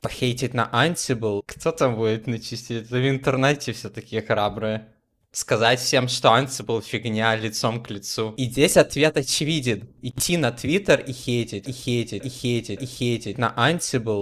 похейтить на Ansible. Кто там будет начистить? Это в интернете все такие храбрые. Сказать всем, что Ansible фигня лицом к лицу. И здесь ответ очевиден. Идти на Twitter и хейтить, и хейтить, и хейтить, и хейтить на Ansible.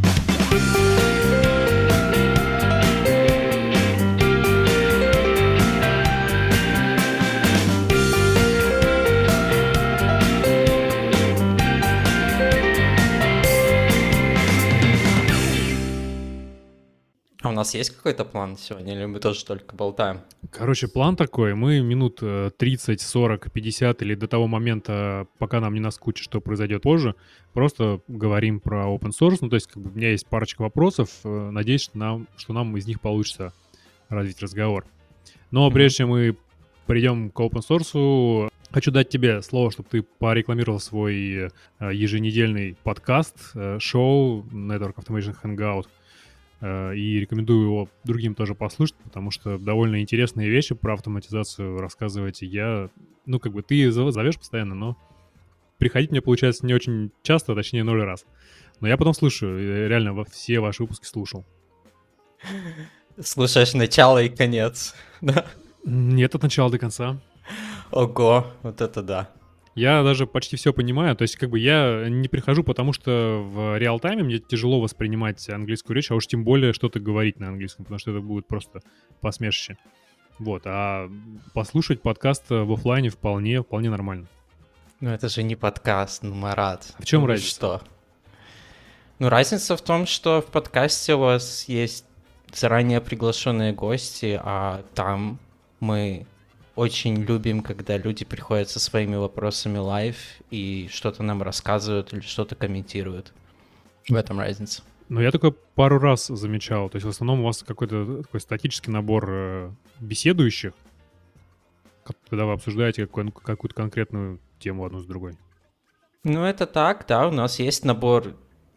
А у нас есть какой-то план сегодня, или мы тоже только болтаем? Короче, план такой. Мы минут 30, 40, 50 или до того момента, пока нам не наскучит, что произойдет позже, просто говорим про open source. Ну, то есть, как бы, у меня есть парочка вопросов. Надеюсь, что нам из них получится развить разговор. Но прежде чем мы придем к open source, хочу дать тебе слово, чтобы ты порекламировал свой еженедельный подкаст, шоу Network Automation Hangout. И рекомендую его другим тоже послушать, потому что довольно интересные вещи про автоматизацию рассказывать. Ты зовешь постоянно, но приходить мне получается не очень часто, точнее 0 раз. Но я потом слушаю, реально все ваши выпуски слушал. Слушаешь начало и конец, да? Нет, от начала до конца. Ого, вот это да. Я даже почти все понимаю, то есть как бы я не прихожу, потому что в реал-тайме мне тяжело воспринимать английскую речь, а уж тем более что-то говорить на английском, потому что это будет просто посмешище. Вот, а послушать подкаст в офлайне вполне нормально. Ну это же не подкаст, Марат. В чем Ну, разница? Что? Ну разница в том, что в подкасте у вас есть заранее приглашенные гости, а там мы очень любим, когда люди приходят со своими вопросами лайв и что-то нам рассказывают или что-то комментируют. В этом разница. Ну, я только пару раз замечал. То есть в основном у вас какой-то такой статический набор беседующих, когда вы обсуждаете какую-то конкретную тему одну с другой. Ну, это так, да. У нас есть набор,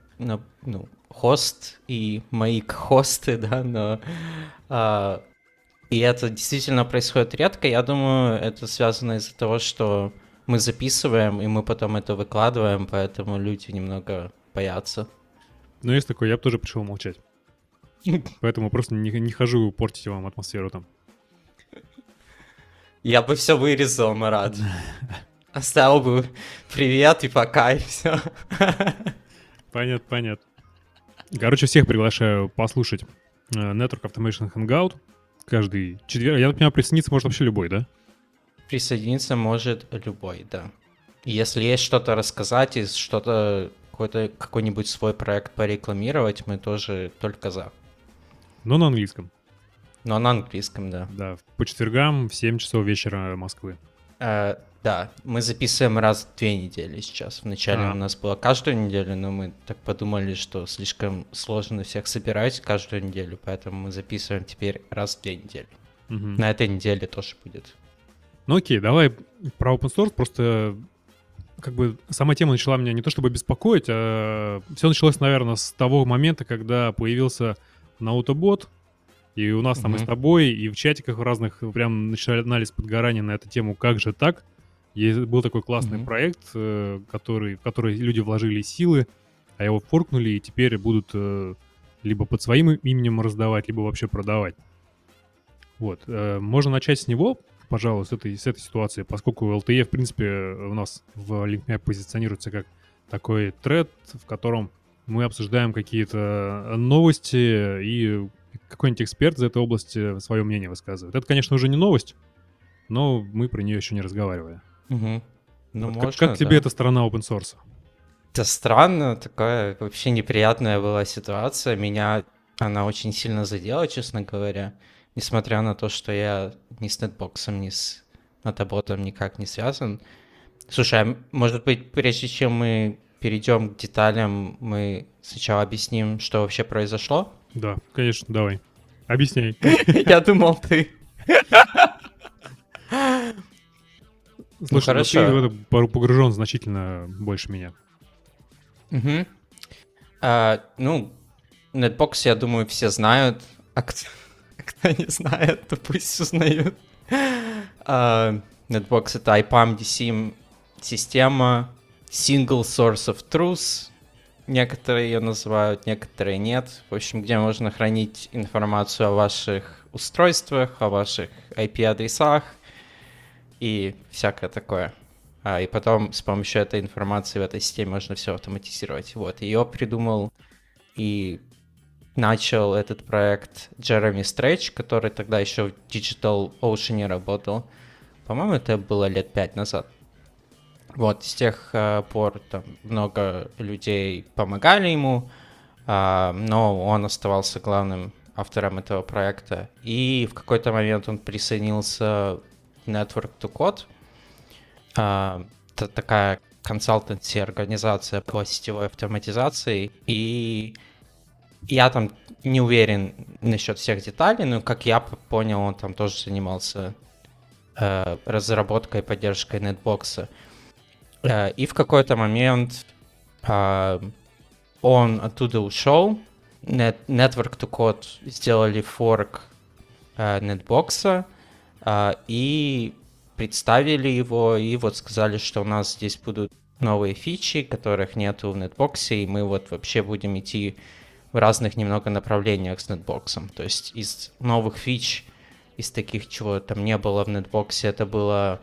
хост и мои хосты, да, но... И это действительно происходит редко. Я думаю, это связано из-за того, что мы записываем, и мы потом это выкладываем, поэтому люди немного боятся. Ну, есть такое, я бы тоже пришел молчать. Поэтому просто не хожу портить вам атмосферу там. Я бы все вырезал, Марат. Оставил бы привет и пока, и все. Понятно. Короче, всех приглашаю послушать Network Automation Hangout. Каждый четверг. Я так понимаю, присоединиться может вообще любой, да? Присоединиться может любой, да. Если есть что-то рассказать и какой-нибудь свой проект порекламировать, мы тоже только за. Но на английском. Но на английском, да. Да, по четвергам в 7 часов вечера Москвы. Да, мы записываем раз в 2 недели сейчас. Вначале у нас было каждую неделю, но мы так подумали, что слишком сложно всех собирать каждую неделю, поэтому мы записываем теперь раз в 2 недели. Угу. На этой неделе тоже будет. Ну окей, давай про open source. Просто как бы сама тема начала меня не то чтобы беспокоить, а все началось, наверное, с того момента, когда появился Nautabot, и у нас там и с тобой, и в чатиках разных прям начинались подгорания на эту тему «Как же так?». Был такой классный проект, в который люди вложили силы, а его форкнули и теперь будут либо под своим именем раздавать, либо вообще продавать. Вот. Можно начать с него, пожалуй, с этой ситуации, поскольку LTE, в принципе, у нас в LinkMap позиционируется как такой тред, в котором мы обсуждаем какие-то новости, и какой-нибудь эксперт из этой области свое мнение высказывает. Это, конечно, уже не новость, но мы про нее еще не разговаривали. Ну, Вот можно, как тебе эта сторона open source? Это странно, такая вообще неприятная была ситуация. Меня она очень сильно задела, честно говоря. Несмотря на то, что я ни с Netbox, ни с Nautabot никак не связан. Слушай, а может быть, прежде чем мы перейдем к деталям, мы сначала объясним, что вообще произошло? Да, конечно, давай. Объясняй. Я думал, ты... Слушай, хорошо. Ты в это погружен значительно больше меня. Netbox, я думаю, все знают. А кто не знает, то пусть узнают. Netbox — это IPAM DSIM система, single source of truth. некоторые ее называют, некоторые нет. В общем, где можно хранить информацию о ваших устройствах, о ваших IP-адресах и всякое такое. И потом с помощью этой информации в этой системе можно все автоматизировать. Вот, ее придумал и начал этот проект Джереми Стрэч, который тогда еще в Digital Ocean работал. По-моему, это было лет 5 назад. Вот, с тех пор там много людей помогали ему, но он оставался главным автором этого проекта. И в какой-то момент он присоединился в Network to Code. Это такая консалтенси-организация по сетевой автоматизации. И я там не уверен насчет всех деталей, но, как я понял, он там тоже занимался разработкой и поддержкой Netbox. И в какой-то момент он оттуда ушел. Network to Code сделали форк Netbox и представили его, и вот сказали, что у нас здесь будут новые фичи, которых нету в Netbox, и мы вот вообще будем идти в разных немного направлениях с Netbox. То есть из новых фич, из таких, чего там не было в Netbox, это было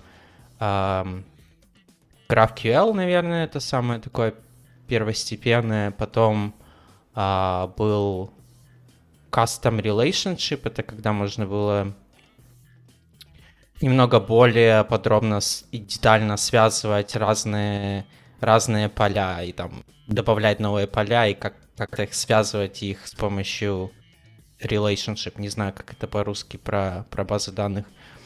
GraphQL, наверное, это самое такое первостепенное. Потом был Custom Relationship, это когда можно было немного более подробно и детально связывать разные поля и там добавлять новые поля и как-то их связывать их с помощью relationship. Не знаю, как это по-русски про базы данных.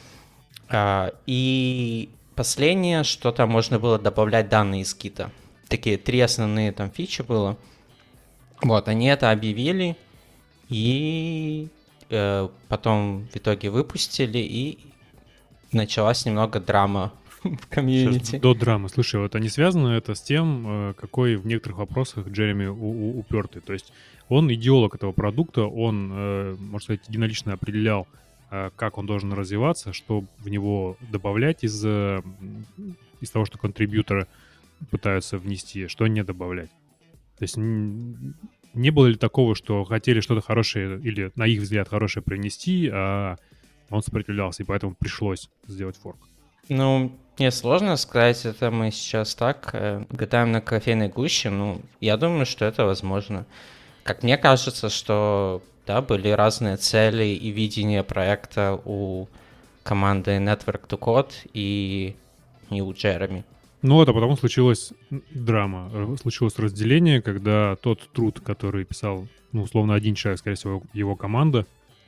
И последнее, что там можно было добавлять данные из гита. Такие 3 основные там фичи было. Вот, они это объявили и потом в итоге выпустили, и началась немного драма в комьюнити. Сейчас, до драмы. Слушай, вот они связаны это с тем, какой в некоторых вопросах Джереми упертый. То есть он идеолог этого продукта, он, можно сказать, единолично определял, как он должен развиваться, что в него добавлять из того, что контрибьюторы пытаются внести, что не добавлять. То есть не было ли такого, что хотели что-то хорошее или, на их взгляд, хорошее принести, а он сопротивлялся, и поэтому пришлось сделать форк? Ну, мне сложно сказать, это мы сейчас так гадаем на кофейной гуще. Ну, я думаю, что это возможно. Как мне кажется, что да, были разные цели и видения проекта у команды Network to Code и у Джереми. Ну, это потом случилась драма, случилось разделение, когда тот труд, который писал, ну, условно, один человек, скорее всего, его команда,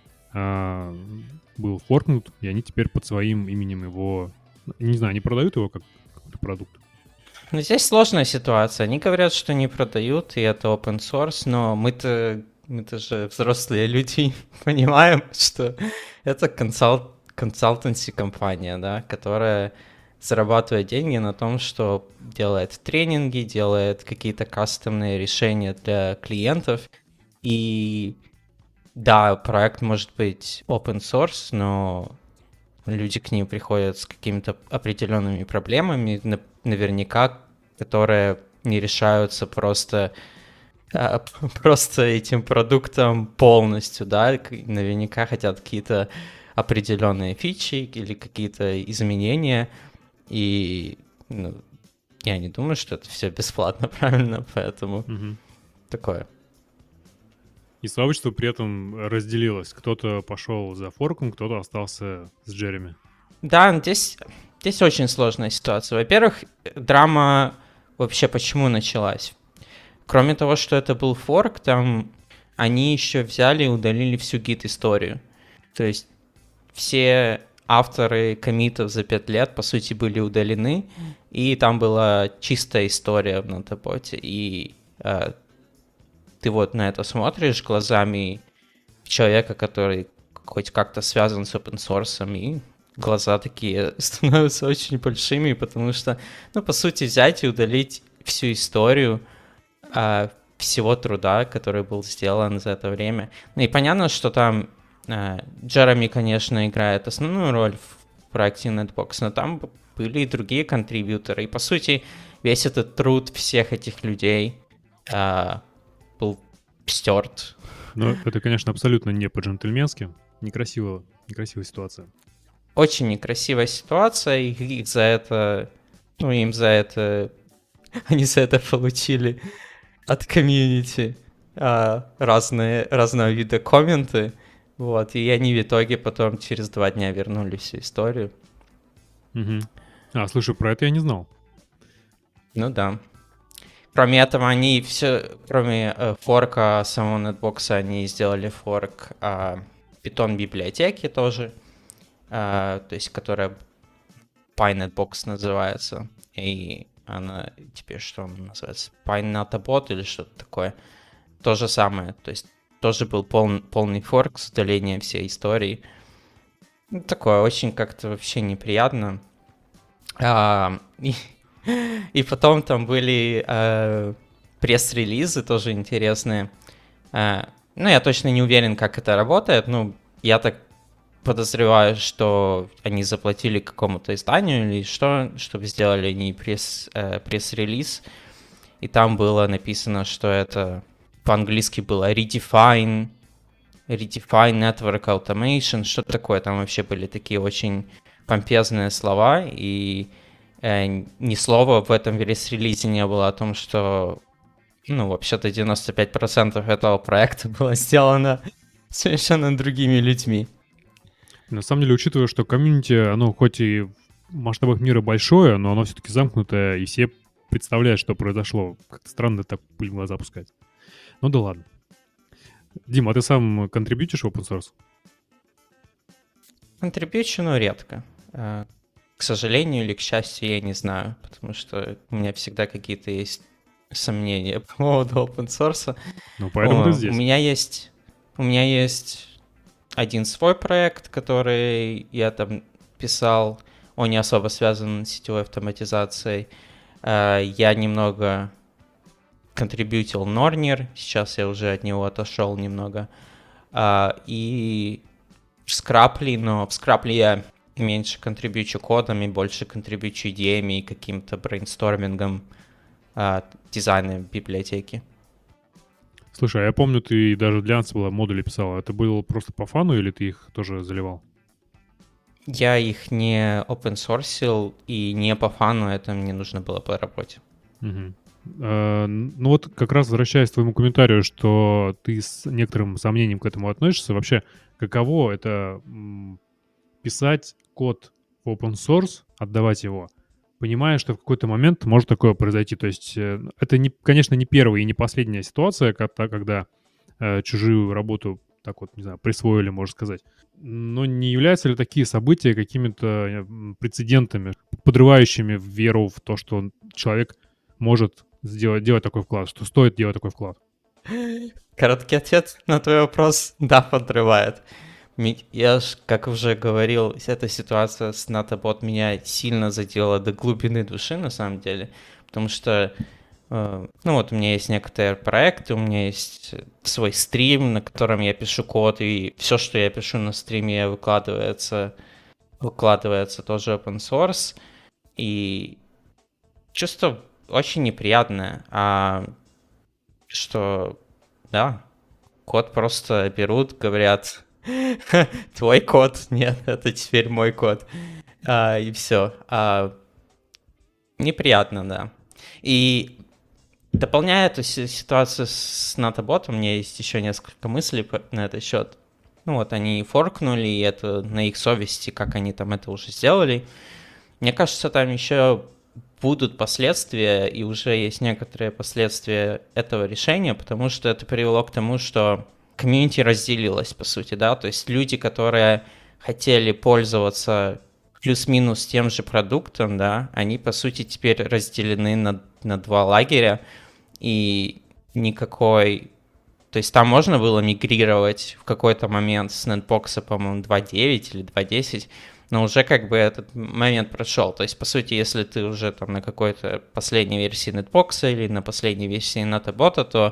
был форкнут, и они теперь под своим именем его, не знаю, они продают его как какой-то продукт. Ну, здесь сложная ситуация. Они говорят, что не продают, и это open source, но мы-то же взрослые люди, понимаем, что это консалтенси-компания, да, которая зарабатывает деньги на том, что делает тренинги, делает какие-то кастомные решения для клиентов. И да, проект может быть open source, но люди к ним приходят с какими-то определенными проблемами, наверняка, которые не решаются просто этим продуктом полностью, да, наверняка хотят какие-то определенные фичи или какие-то изменения, и я не думаю, что это все бесплатно, правильно, поэтому такое. И сообщество при этом разделилось. Кто-то пошел за форком, кто-то остался с Джереми. Да, здесь очень сложная ситуация. Во-первых, драма вообще почему началась? Кроме того, что это был форк, там они еще взяли и удалили всю гит-историю. То есть все авторы коммитов за 5 лет, по сути, были удалены, и там была чистая история в Notabots. И ты вот на это смотришь глазами человека, который хоть как-то связан с open source, и глаза такие становятся очень большими, потому что, по сути, взять и удалить всю историю всего труда, который был сделан за это время. Ну и понятно, что там Джереми, конечно, играет основную роль в проекте Netbox, но там были и другие контрибьюторы. И, по сути, весь этот труд всех этих людей был стерт. Но это, конечно, абсолютно не по-джентльменски. Некрасивая ситуация. Очень некрасивая ситуация, и их за это, им за это, они за это получили от комьюнити разного вида комменты, вот, и они в итоге потом через 2 дня вернули всю историю. Слушай, про это я не знал. Ну да. Кроме этого, они все, кроме форка самого нетбокса, они сделали форк Python библиотеки тоже, то есть которая PyNetBox называется, и она теперь что она называется? PyNetBot или что-то такое. То же самое, то есть тоже был полный форк с удалением всей истории. Ну, такое очень как-то вообще неприятно. И потом там были пресс-релизы тоже интересные. Я точно не уверен, как это работает. Я так подозреваю, что они заплатили какому-то изданию или что, чтобы сделали они пресс-релиз. И там было написано, что это по-английски было Redefine Network Automation, что-то такое. Там вообще были такие очень помпезные слова, и ни слова в этом пресс-релизе не было о том, что, вообще-то 95% этого проекта было сделано совершенно другими людьми. На самом деле, учитывая, что комьюнити, оно хоть и в масштабах мира большое, но оно все-таки замкнутое, и все представляют, что произошло. Как-то странно так пыль в глаза пускать. Ну да ладно. Дима, а ты сам контрибьютишь в open source? Контрибьючу, но редко. К сожалению или к счастью, я не знаю, потому что у меня всегда какие-то есть сомнения по поводу open source. Ну, поэтому ты здесь. У меня есть один свой проект, который я там писал, он не особо связан с сетевой автоматизацией. Я немного контрибьютил Nornir, сейчас я уже от него отошел немного. И в Scraply, но в Scraply я меньше контрибьючу кодом и больше контрибьючу идеями и каким-то брейнстормингом дизайна библиотеки. Слушай, а я помню, ты даже для Ansible модули писал. Это было просто по фану или ты их тоже заливал? Я их не open-sourcил и не по фану, это мне нужно было по работе. Угу. Ну вот как раз возвращаясь к твоему комментарию, что ты с некоторым сомнением к этому относишься, вообще каково это писать код в open source, отдавать его, понимая, что в какой-то момент может такое произойти. То есть это, конечно, не первая и не последняя ситуация, когда чужую работу так вот, не знаю, присвоили, можно сказать. Но не являются ли такие события какими-то прецедентами, подрывающими веру в то, что человек может делать такой вклад, что стоит делать такой вклад? Короткий ответ на твой вопрос — да, подрывает. Я ж, как уже говорил, эта ситуация с Natabot меня сильно задела до глубины души, на самом деле, потому что, у меня есть некоторые проекты, у меня есть свой стрим, на котором я пишу код, и все, что я пишу на стриме, выкладывается тоже open source, и чувство очень неприятное, что, да, код просто берут, говорят: твой код, нет, это теперь мой код, и все. Неприятно, да. И дополняя эту ситуацию с Natabot, у меня есть еще несколько мыслей на этот счет. Они форкнули, и это на их совести, как они там это уже сделали. Мне кажется, там еще будут последствия, и уже есть некоторые последствия этого решения, потому что это привело к тому, что комьюнити разделилось, по сути, да, то есть люди, которые хотели пользоваться плюс-минус тем же продуктом, да, они, по сути, теперь разделены на два лагеря, и никакой... То есть там можно было мигрировать в какой-то момент с Netbox, по-моему, 2.9 или 2.10, но уже как бы этот момент прошел. То есть, по сути, если ты уже там на какой-то последней версии Netbox или на последней версии Natabot, то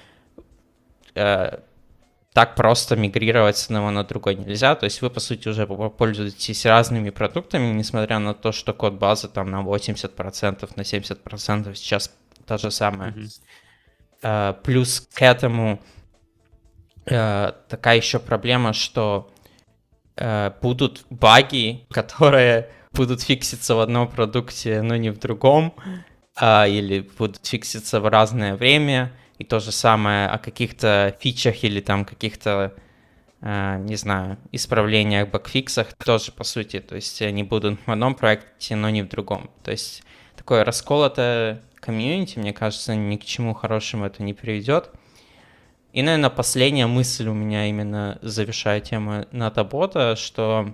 так просто мигрировать с одного на другой нельзя. То есть вы, по сути, уже пользуетесь разными продуктами, несмотря на то, что код-база там на 80%, на 70% сейчас та же самая. Плюс к этому такая еще проблема, что будут баги, которые будут фикситься в одном продукте, но не в другом, или будут фикситься в разное время, и то же самое о каких-то фичах или там каких-то, не знаю, исправлениях, багфиксах тоже, по сути, то есть они будут в одном проекте, но не в другом. То есть такое расколотое комьюнити, мне кажется, ни к чему хорошему это не приведет. И, наверное, последняя мысль у меня именно завершая тему Нотобота, что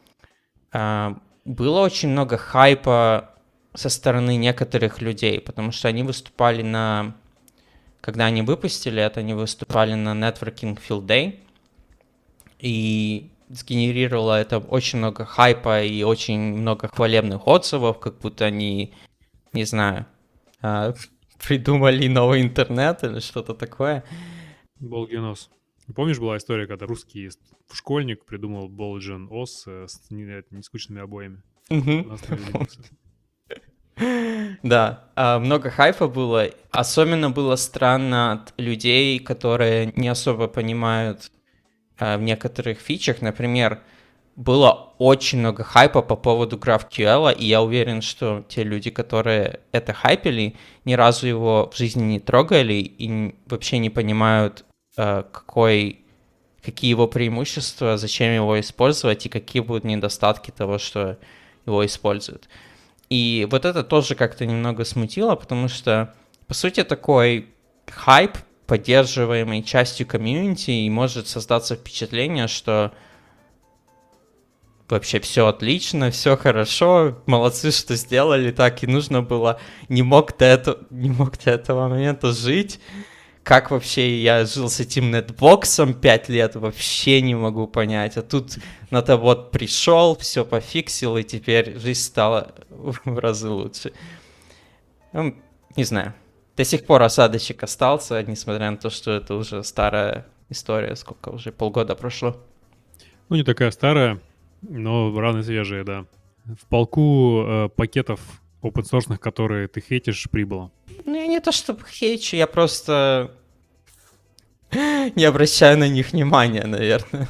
было очень много хайпа со стороны некоторых людей, потому что они выступали когда они выпустили это, они выступали на Networking Field Day, и сгенерировало это очень много хайпа и очень много хвалебных отзывов, как будто они, не знаю, придумали новый интернет или что-то такое. Болгенос. Помнишь, была история, когда русский школьник придумал Bolgen OS с нескучными обоями? Да, много хайпа было. Особенно было странно от людей, которые не особо понимают в некоторых фичах. Например, было очень много хайпа по поводу GraphQL, и я уверен, что те люди, которые это хайпили, ни разу его в жизни не трогали и вообще не понимают, какие его преимущества, зачем его использовать и какие будут недостатки того, что его используют. И вот это тоже как-то немного смутило, потому что, по сути, такой хайп, поддерживаемый частью комьюнити, и может создаться впечатление, что вообще все отлично, все хорошо, молодцы, что сделали так, и нужно было, не мог до этого момента жить. Как вообще я жил с этим нетбоксом 5 лет, вообще не могу понять. А тут Нотобот пришел, все пофиксил, и теперь жизнь стала в разы лучше. Ну, не знаю. До сих пор осадочек остался, несмотря на то, что это уже старая история. Сколько уже? Полгода прошло. Ну, не такая старая, но рано свежая, да. В полку пакетов open-source, которые ты хейтишь, прибыло. Ну, я не то чтобы хейчу, я просто не обращаю на них внимания, наверное.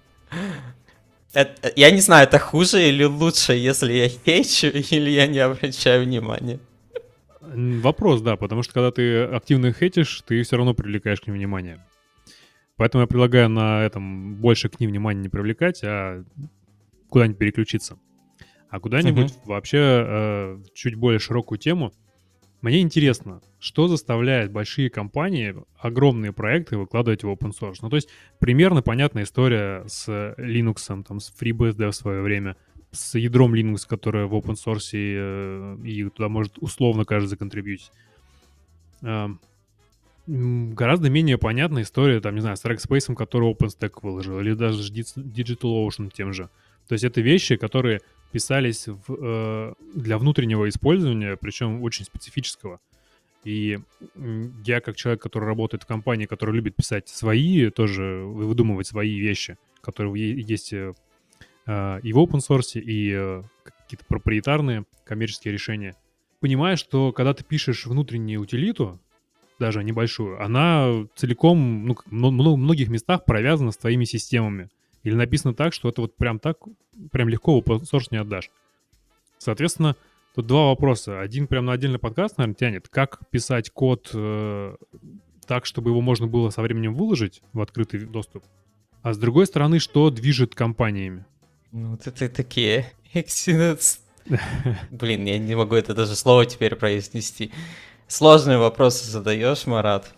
Я не знаю, это хуже или лучше, если я хейчу, или я не обращаю внимания. Вопрос, да, потому что когда ты активно хейтишь, ты все равно привлекаешь к ним внимание. Поэтому я предлагаю на этом больше к ним внимания не привлекать, а куда-нибудь переключиться. А куда-нибудь вообще чуть более широкую тему. Мне интересно, что заставляет большие компании огромные проекты выкладывать в open source? Ну, то есть примерно понятная история с Linux, там, с FreeBSD в свое время, с ядром Linux, которое в open source, и туда может условно каждый законтрибьютить. Гораздо менее понятная история, там, не знаю, с Rackspace, который OpenStack выложил, или даже с DigitalOcean тем же. То есть это вещи, которые писались для внутреннего использования, причем очень специфического. И я, как человек, который работает в компании, который любит писать свои, тоже выдумывать свои вещи, которые есть и в open source, и какие-то проприетарные коммерческие решения, понимаю, что когда ты пишешь внутреннюю утилиту, даже небольшую, она целиком, в многих местах провязана с твоими системами. Или написано так, что это вот прям легко в open source не отдашь. Соответственно, тут два вопроса. Один прям на отдельный подкаст, наверное, тянет. Как писать код так, чтобы его можно было со временем выложить в открытый доступ? А с другой стороны, что движет компаниями? Ну, это такие... Блин, я не могу это даже слово теперь произнести. Сложные вопросы задаешь, Марат.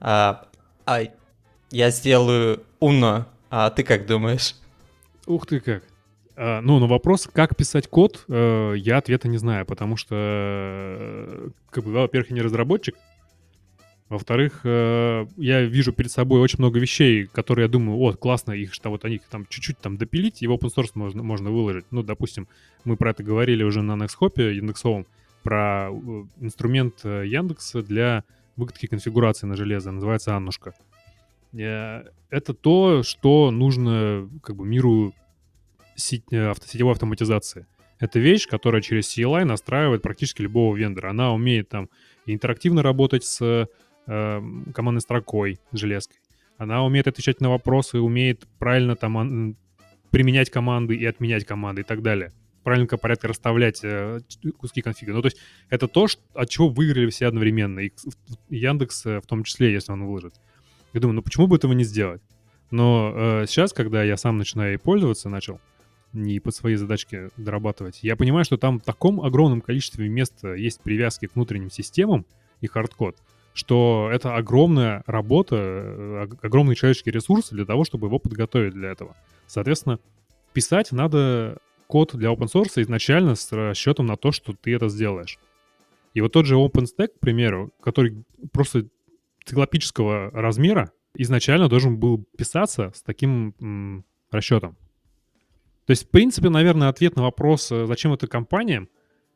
Я сделаю умно. А ты как думаешь? Ух ты как. На вопрос, как писать код, я ответа не знаю, потому что, во-первых, я не разработчик, во-вторых, я вижу перед собой очень много вещей, которые я думаю, классно, их они там чуть-чуть там допилить, и в open source можно выложить. Ну, допустим, мы про это говорили уже на Nexthope индексовом, про инструмент Яндекса для выкатки конфигурации на железо, называется Аннушка. Это то, что нужно миру сетевой автоматизации. Это вещь, которая через CLI настраивает практически любого вендора. Она умеет там интерактивно работать с командной строкой, железкой. Она умеет отвечать на вопросы, умеет правильно там применять команды и отменять команды и так далее. В правильном порядке расставлять куски конфига. Ну, то есть это то, от чего выиграли все одновременно. И Яндекс в том числе, если он выложит. Я думаю, ну почему бы этого не сделать? Но сейчас, когда я сам начинаю ей пользоваться, начал и под свои задачки дорабатывать, я понимаю, что там в таком огромном количестве мест есть привязки к внутренним системам и хардкод, что это огромная работа, огромный человеческий ресурс для того, чтобы его подготовить для этого. Соответственно, писать надо код для open source изначально с расчетом на то, что ты это сделаешь. И вот тот же OpenStack, к примеру, который просто циклопического размера, изначально должен был писаться с таким расчетом. То есть, в принципе, наверное, ответ на вопрос, зачем это компаниям,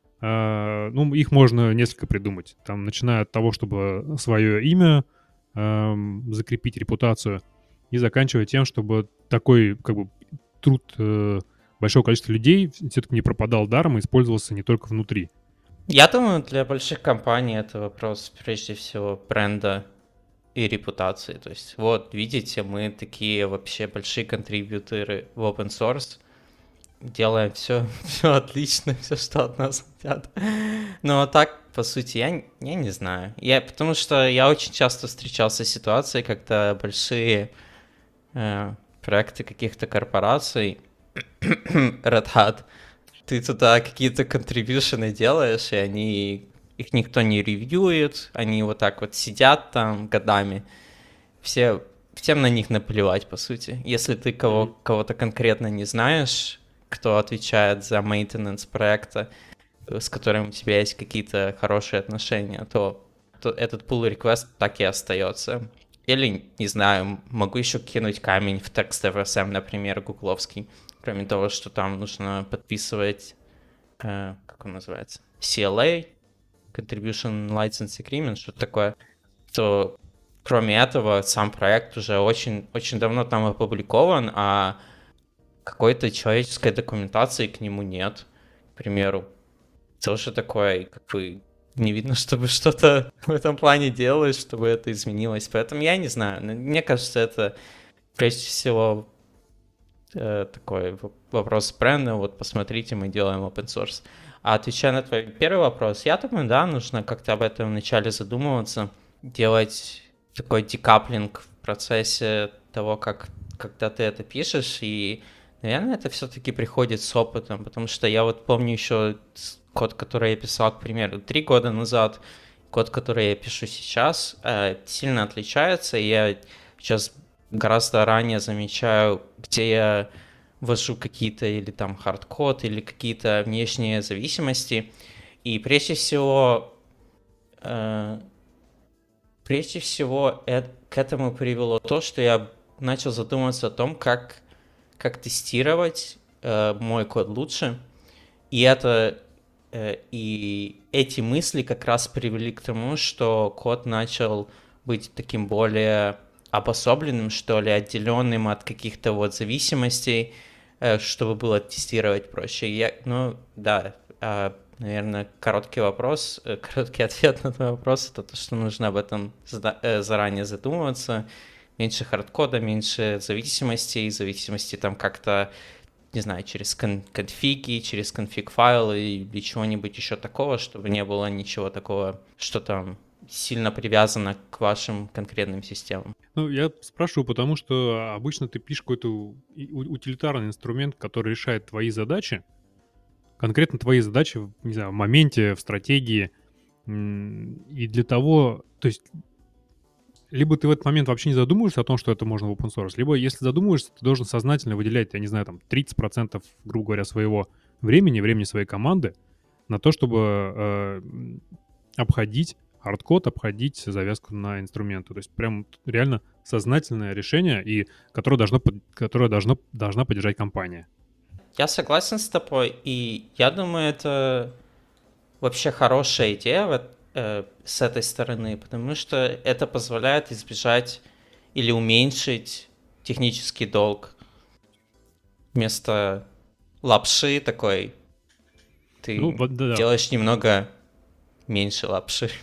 ну, их можно несколько придумать. Там, начиная от того, чтобы свое имя закрепить, репутацию, и заканчивая тем, чтобы такой, как бы, труд большого количества людей все-таки не пропадал даром и использовался не только внутри. Я думаю, для больших компаний это вопрос, прежде всего, бренда и репутации. То есть, вот, видите, мы такие вообще большие контрибьюторы в open source, делаем все отлично, все, что от нас хотят. Но так, по сути, я не знаю. Потому что я очень часто встречался с ситуацией, когда большие проекты каких-то корпораций, Red Hat, ты туда какие-то контрибьюшены делаешь, и их никто не ревьюет, они вот так вот сидят там годами. Всем на них наплевать, по сути. Если ты кого-то конкретно не знаешь, кто отвечает за maintenance проекта, с которым у тебя есть какие-то хорошие отношения, то этот pull request так и остается. Или, не знаю, могу еще кинуть камень в TextFSM, например, гугловский. Кроме того, что там нужно подписывать, как он называется, CLA, Contribution License Agreement, что-то такое, то кроме этого сам проект уже очень, очень давно там опубликован, а какой-то человеческой документации к нему нет, к примеру. Тоже такое, как бы, не видно, чтобы что-то в этом плане делалось, чтобы это изменилось. Поэтому я не знаю. Мне кажется, это прежде всего такой вопрос бренда. Вот посмотрите, мы делаем open source. А отвечая на твой первый вопрос, я думаю, да, нужно как-то об этом вначале задумываться, делать такой декаплинг в процессе того, когда ты это пишешь, и, наверное, это все-таки приходит с опытом, потому что я вот помню еще код, который я писал, к примеру, 3 года назад, код, который я пишу сейчас, сильно отличается, и я сейчас гораздо ранее замечаю, где я ввожу какие-то или там хардкод, или какие-то внешние зависимости, и прежде всего к этому привело то, что я начал задумываться о том, как тестировать мой код лучше. И эти мысли как раз привели к тому, что код начал быть таким более обособленным, что ли, отделенным от каких-то вот зависимостей, чтобы было тестировать проще. Наверное, короткий ответ на твой вопрос, это то, что нужно об этом заранее задумываться. Меньше хардкода, меньше зависимостей там как-то, не знаю, через конфиги, через конфиг-файлы или чего-нибудь еще такого, чтобы не было ничего такого, что там сильно привязано к вашим конкретным системам. Ну, я спрашиваю, потому что обычно ты пишешь какой-то утилитарный инструмент, который решает твои задачи, конкретно твои задачи, не знаю, в моменте, в стратегии, и для того, то есть либо ты в этот момент вообще не задумываешься о том, что это можно в open source, либо если задумываешься, ты должен сознательно выделять, я не знаю, там 30%, грубо говоря, своего времени своей команды на то, чтобы обходить хардкод, обходить завязку на инструменты. То есть прям реально сознательное решение, и которое должна поддержать компания. Я согласен с тобой, и я думаю, это вообще хорошая идея с этой стороны, потому что это позволяет избежать или уменьшить технический долг. Вместо лапши такой ты делаешь немного меньше лапши.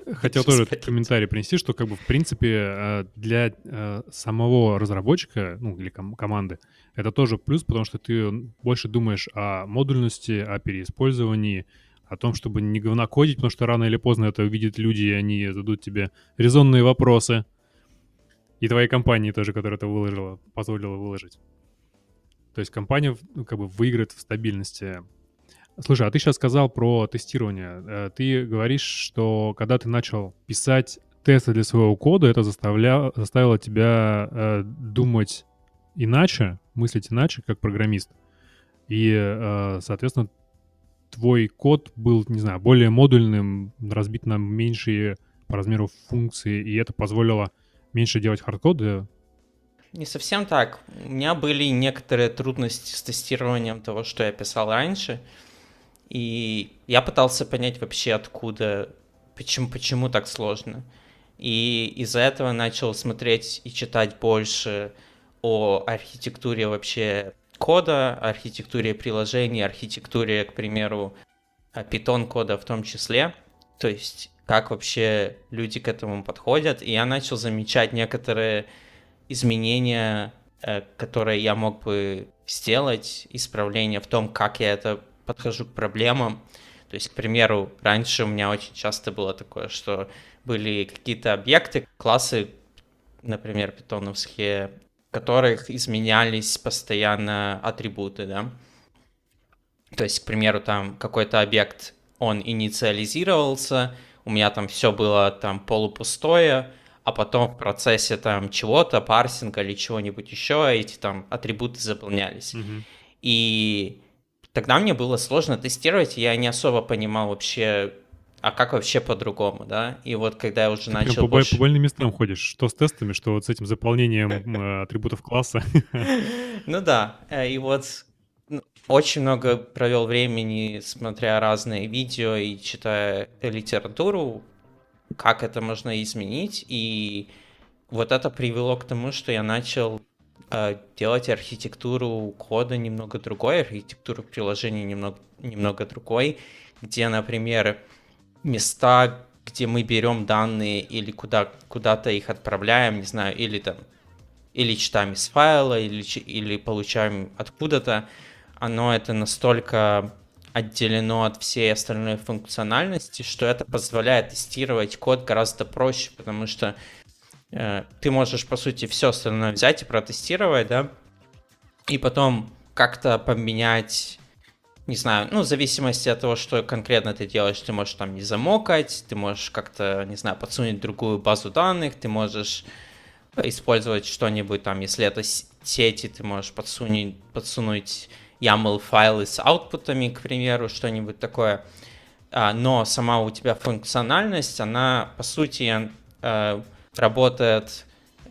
хотел тоже комментарий принести, что как бы в принципе для самого разработчика, ну или команды, это тоже плюс, потому что ты больше думаешь о модульности, о переиспользовании, о том, чтобы не говнокодить, потому что рано или поздно это увидят люди, и они зададут тебе резонные вопросы. И твоей компании тоже, которая это выложила, позволила выложить. То есть компания как бы выиграет в стабильности. Слушай, а ты сейчас сказал про тестирование. Ты говоришь, что когда ты начал писать тесты для своего кода, это заставило тебя думать иначе, мыслить иначе, как программист. И, соответственно, твой код был, не знаю, более модульным, разбит на меньшие по размеру функции, и это позволило меньше делать хардкода. Не совсем так. У меня были некоторые трудности с тестированием того, что я писал раньше. И я пытался понять вообще откуда, почему так сложно. И из-за этого начал смотреть и читать больше о архитектуре вообще кода, архитектуре приложений, архитектуре, к примеру, Python кода в том числе. То есть как вообще люди к этому подходят. И я начал замечать некоторые изменения, которые я мог бы сделать, исправления в том, как я это подхожу к проблемам. То есть, к примеру, раньше у меня очень часто было такое, что были какие-то объекты, классы, например, питоновские, в которых изменялись постоянно атрибуты, да. То есть, к примеру, там какой-то объект, он инициализировался, у меня там все было там полупустое, а потом в процессе там чего-то, парсинга или чего-нибудь еще, эти там атрибуты заполнялись. Мгм. И тогда мне было сложно тестировать, я не особо понимал вообще, а как вообще по-другому, да? И вот когда я уже Ты начал прям по больше... больным местам ходишь, что с тестами, что вот с этим заполнением атрибутов класса. Ну да, и вот очень много провел времени, смотря разные видео и читая литературу, как это можно изменить, и вот это привело к тому, что я начал делать архитектуру кода немного другой, архитектуру приложений немного другой, где, например, места, где мы берем данные или куда-то их отправляем, не знаю, или там, или читаем из файла, или получаем откуда-то, оно это настолько отделено от всей остальной функциональности, что это позволяет тестировать код гораздо проще, потому что ты можешь, по сути, все остальное взять и протестировать, да, и потом как-то поменять, не знаю, ну, в зависимости от того, что конкретно ты делаешь, ты можешь там не замокать, ты можешь как-то, не знаю, подсунуть другую базу данных, ты можешь использовать что-нибудь там, если это сети, ты можешь подсунуть YAML файлы с аутпутами, к примеру, что-нибудь такое. Но сама у тебя функциональность, она, по сути, работает,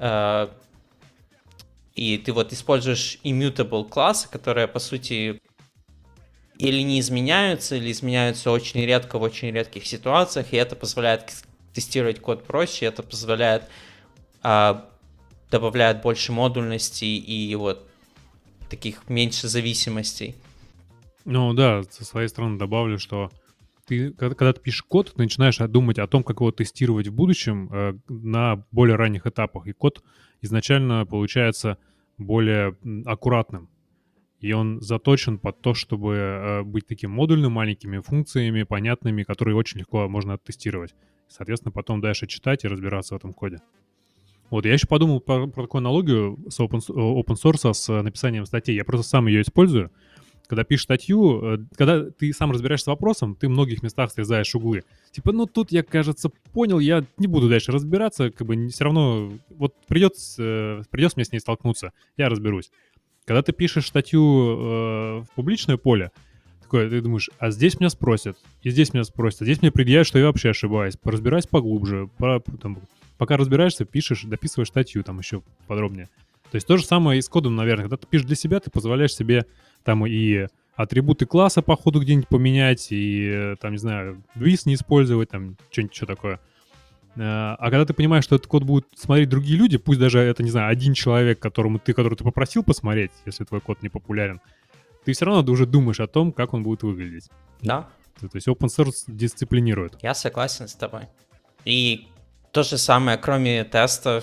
и ты вот используешь immutable классы, которые, по сути, или не изменяются, или изменяются очень редко в очень редких ситуациях, и это позволяет тестировать код проще, это позволяет добавляет больше модульности и вот таких меньше зависимостей. Ну да, со своей стороны добавлю, что ты, когда ты пишешь код, ты начинаешь думать о том, как его тестировать в будущем на более ранних этапах. И код изначально получается более аккуратным. И он заточен под то, чтобы быть таким модульным, маленькими функциями, понятными, которые очень легко можно оттестировать. Соответственно, потом дальше читать и разбираться в этом коде. Вот, я еще подумал про такую аналогию с open source, с написанием статей. Я просто сам ее использую. Когда пишешь статью, когда ты сам разбираешься с вопросом, ты в многих местах срезаешь углы. Типа, ну тут я, кажется, понял, я не буду дальше разбираться, как бы все равно, вот придется мне с ней столкнуться, я разберусь. Когда ты пишешь статью в публичное поле, такое, ты думаешь, а здесь меня спросят, и здесь меня спросят, а здесь мне предъявят, что я вообще ошибаюсь, поразбирайся поглубже, пока разбираешься, пишешь, дописываешь статью там еще подробнее. То есть то же самое и с кодом, наверное. Когда ты пишешь для себя, ты позволяешь себе там и атрибуты класса по ходу где-нибудь поменять, и там, не знаю, with не использовать, там, что-нибудь еще такое. А когда ты понимаешь, что этот код будут смотреть другие люди, пусть даже это, не знаю, один человек, который ты попросил посмотреть, если твой код не популярен, ты все равно уже думаешь о том, как он будет выглядеть. Да. То есть open source дисциплинирует. Я согласен с тобой. И то же самое, кроме тестов,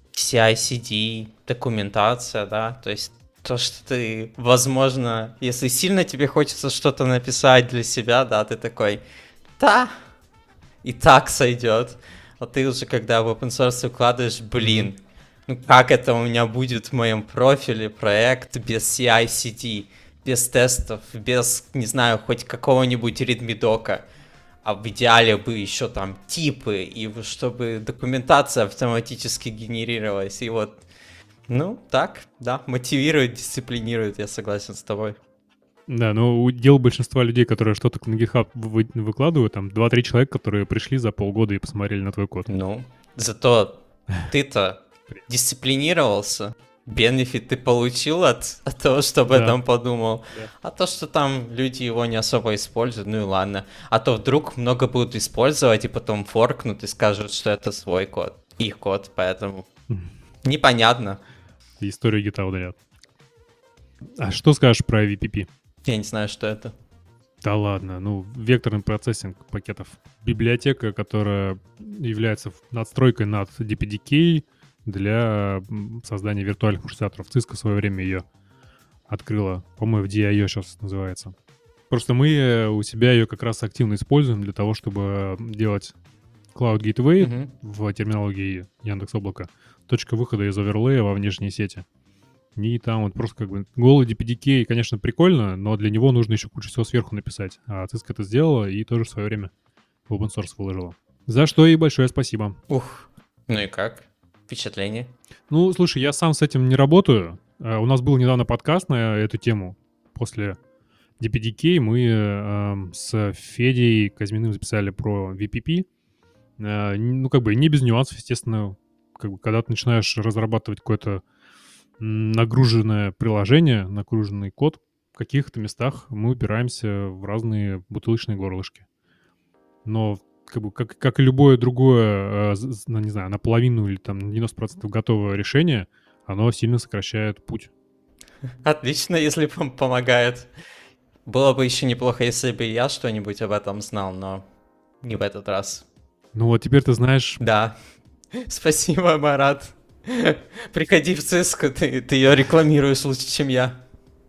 CI/CD, документация, да, то есть то, что ты, возможно, если сильно тебе хочется что-то написать для себя, да, ты такой, да, и так сойдет. А ты уже, когда в open source вкладываешь, блин, ну как это у меня будет в моем профиле проект без CI/CD, без тестов, без, не знаю, хоть какого-нибудь readme-дока. А в идеале бы еще там типы, и чтобы документация автоматически генерировалась. И вот, ну, так, да, мотивирует, дисциплинирует, я согласен с тобой. Да, но удел большинства людей, которые что-то на GitHub выкладывают, там 2-3 человека, которые пришли за полгода и посмотрели на твой код. Ну, зато ты-то дисциплинировался, бенефит ты получил от того, что об этом подумал. Да. А то, что там люди его не особо используют, ну и ладно. А то вдруг много будут использовать и потом форкнут и скажут, что это свой код, их код, поэтому непонятно. Историю гита удалят. А что скажешь про VPP? Я не знаю, что это. Да ладно, ну, векторный процессинг пакетов. Библиотека, которая является надстройкой над DPDK для создания виртуальных маршрутизаторов. Cisco в свое время ее открыла. По-моему, в DIO сейчас называется. Просто мы у себя ее как раз активно используем для того, чтобы делать Cloud Gateway в терминологии Яндекс.Облака. Точка выхода из оверлея во внешние сети. И там вот просто как бы голый DPDK, конечно, прикольно, но для него нужно еще кучу всего сверху написать. А Cisco это сделала и тоже в свое время в open source выложила. За что ей большое спасибо. Ух, ну и как? Впечатление? Ну, слушай, я сам с этим не работаю. У нас был недавно подкаст на эту тему. После DPDK мы с Федей Казьминым записали про VPP. Ну, как бы не без нюансов, естественно. Как бы, когда ты начинаешь разрабатывать какое-то нагруженное приложение, нагруженный код, в каких-то местах мы упираемся в разные бутылочные горлышки. Но как бы, как и любое другое, не знаю, наполовину или там на 90% готовое решение, оно сильно сокращает путь. Отлично, если помогает. Было бы еще неплохо, если бы я что-нибудь об этом знал, но не в этот раз. Ну вот теперь ты знаешь... Да. Спасибо, Марат. Приходи в Cisco, ты ее рекламируешь лучше, чем я.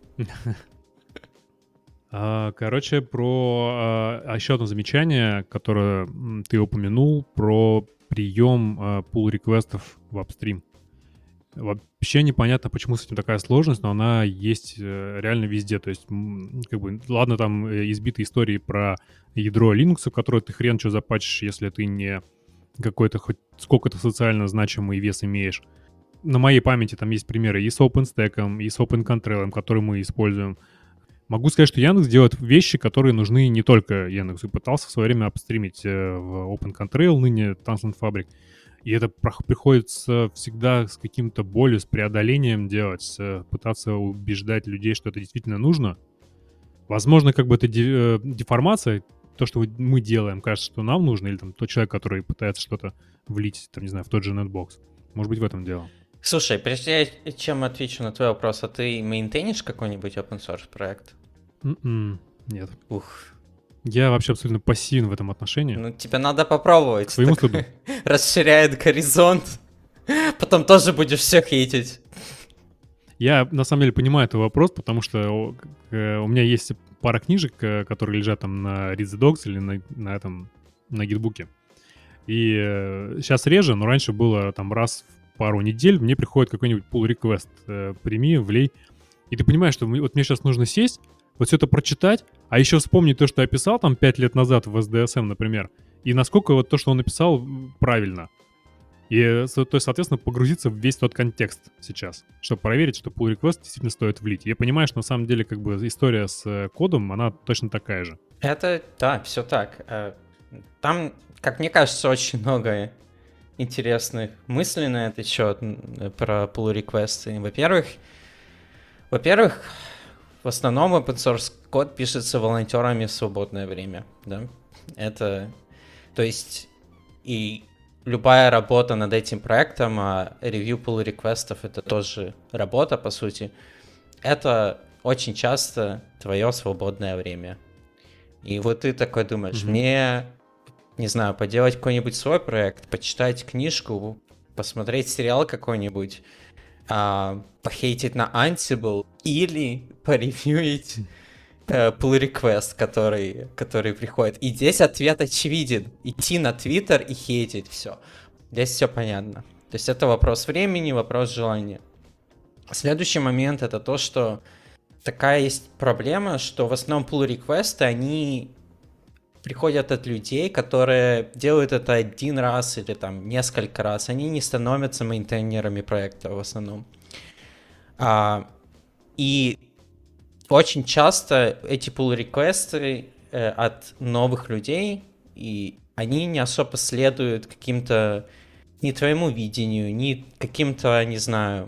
Короче, про еще одно замечание, которое ты упомянул, про прием pull реквестов в апстрим. Вообще непонятно, почему с этим такая сложность, но она есть реально везде. То есть, как бы, ладно, там избитые истории про ядро Linux, в которое ты хрен что запачешь, если ты не какой-то хоть сколько-то социально значимый вес имеешь. На моей памяти там есть примеры и с OpenStack, и с OpenControl, которые мы используем. Могу сказать, что Яндекс делает вещи, которые нужны не только Яндексу. И пытался в свое время апстримить в OpenControl, ныне Tanzan Fabric. И это приходится всегда с каким-то болью, с преодолением делать, пытаться убеждать людей, что это действительно нужно. Возможно, как бы это деформация, то, что мы делаем, кажется, что нам нужно, или там тот человек, который пытается что-то влить, там, не знаю, в тот же Netbox. Может быть, в этом дело. Слушай, прежде чем отвечу на твой вопрос, а ты мейнтейнишь какой-нибудь open source проект? Нет. Ух. Я вообще абсолютно пассивен в этом отношении. Ну, тебе надо попробовать. К своему стыду. Расширяет горизонт. Потом тоже будешь всех хейтить. Я, на самом деле, понимаю этот вопрос, потому что у меня есть пара книжек, которые лежат там на Read the Docs или на гитбуке. И сейчас реже, но раньше было там раз в пару недель мне приходит какой-нибудь pull request, прими, влей. И ты понимаешь, что вот мне сейчас нужно сесть, вот все это прочитать, а еще вспомнить то, что я писал там 5 лет назад в SDSM, например, и насколько вот то, что он написал, правильно. И, то есть, соответственно, погрузиться в весь тот контекст сейчас, чтобы проверить, что pull request действительно стоит влить. Я понимаю, что на самом деле как бы история с кодом, она точно такая же. Это, да, все так. Там, как мне кажется, очень много интересных мыслей на этот счет про pull requests. Во-первых, в основном open source код пишется волонтерами в свободное время, да. Это, то есть, и любая работа над этим проектом, а ревью pull реквестов это тоже работа, по сути, это очень часто твое свободное время. И вот ты такой думаешь, мне не знаю, поделать какой-нибудь свой проект, почитать книжку, посмотреть сериал какой-нибудь, похейтить на Ansible или поревьюить pull request, который приходит. И здесь ответ очевиден. Идти на Twitter и хейтить все. Здесь все понятно. То есть это вопрос времени, вопрос желания. Следующий момент это то, что такая есть проблема, что в основном pull реквесты, они приходят от людей, которые делают это один раз или там несколько раз. Они не становятся мейнтейнерами проекта в основном. И очень часто эти pull реквесты от новых людей, и они не особо следуют каким-то ни твоему видению, ни каким-то, не знаю,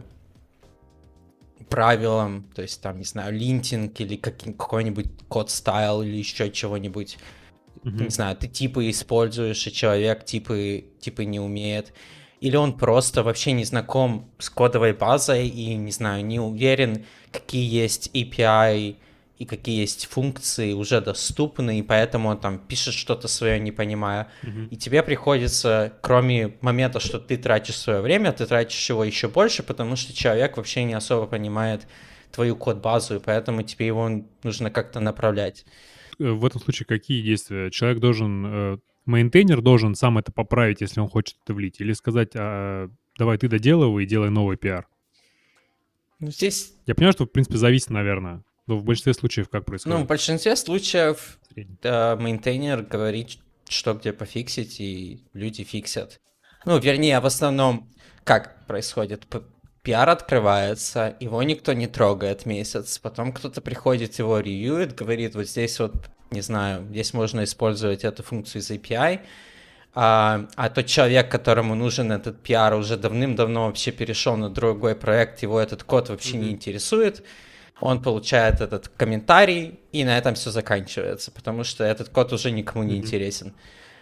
правилам, то есть там, не знаю, линтинг или какой-нибудь код стайл или еще чего-нибудь. Не знаю, ты типы используешь, и человек типы не умеет. Или он просто вообще не знаком с кодовой базой и, не знаю, не уверен, какие есть API и какие есть функции уже доступны, и поэтому он там пишет что-то свое, не понимая. И тебе приходится, кроме момента, что ты тратишь свое время, ты тратишь его еще больше, потому что человек вообще не особо понимает твою код-базу, и поэтому тебе его нужно как-то направлять. В этом случае какие действия? Человек должен... Мейнтейнер должен сам это поправить, если он хочет это влить, или сказать, давай ты доделывай и делай новый пиар. Ну, здесь... Я понимаю, что, в принципе, зависит, наверное. Но в большинстве случаев как происходит? Ну, в большинстве случаев мейнтейнер говорит, что где пофиксить, и люди фиксят. Ну, вернее, в основном, как происходит? Пиар открывается, его никто не трогает месяц, потом кто-то приходит, его ревьюет, говорит, вот здесь вот, не знаю, здесь можно использовать эту функцию из API, а тот человек, которому нужен этот пиар, уже давным-давно вообще перешел на другой проект, его этот код вообще не интересует, он получает этот комментарий, и на этом все заканчивается, потому что этот код уже никому не интересен.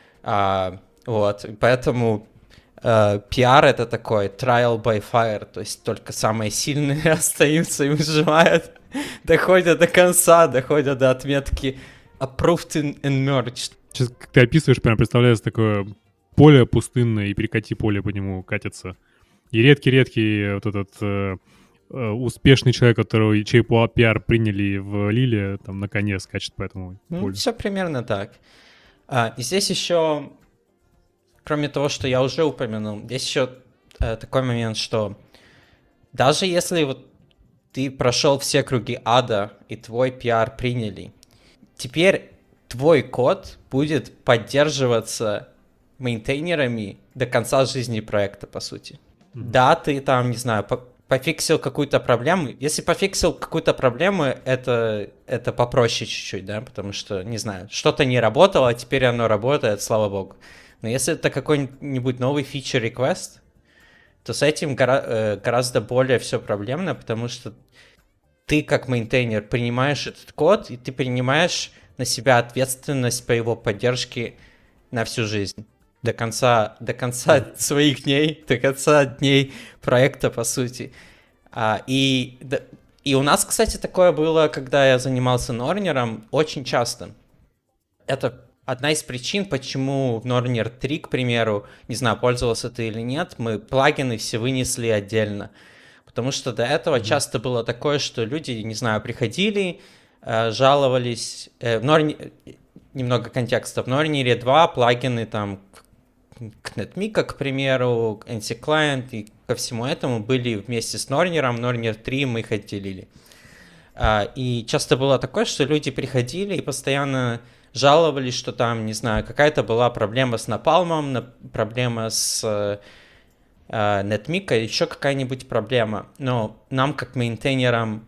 Вот, поэтому пиар это такой trial by fire, то есть только самые сильные остаются и выживают, доходят до конца, доходят до отметки approved and merged. Сейчас, как ты описываешь, прям представляется такое поле пустынное, и перекати поле по нему катится. И редкий-редкий вот этот успешный человек, чей пиар приняли в Лиле, там на коне скачет по этому полю. Ну, все примерно так. И здесь еще, кроме того, что я уже упомянул, здесь еще такой момент, что даже если вот ты прошел все круги ада и твой пиар приняли, теперь твой код будет поддерживаться мейнтейнерами до конца жизни проекта, по сути. Да, ты там, не знаю, пофиксил какую-то проблему. Если пофиксил какую-то проблему, это попроще чуть-чуть, да, потому что, не знаю, что-то не работало, а теперь оно работает, слава богу. Но если это какой-нибудь новый фичер-реквест, то с этим гораздо более все проблемно, потому что ты как мейнтейнер принимаешь этот код, и ты принимаешь на себя ответственность по его поддержке на всю жизнь. До конца своих дней, до конца дней проекта, по сути. И у нас, кстати, такое было, когда я занимался Норнером, очень часто. Это одна из причин, почему в Nornir 3, к примеру, не знаю, пользовался ты или нет, мы плагины все вынесли отдельно. Потому что до этого часто было такое, что люди, не знаю, приходили, жаловались. Немного контекста. В Nornir 2 плагины там к NetMika, к примеру, к NC-Client и ко всему этому были вместе с Nornir. Nornir 3 мы их отделили. И часто было такое, что люди приходили и постоянно жаловались, что там, не знаю, какая-то была проблема с Napalm, проблема с NetMika, еще какая-нибудь проблема. Но нам, как мейнтейнерам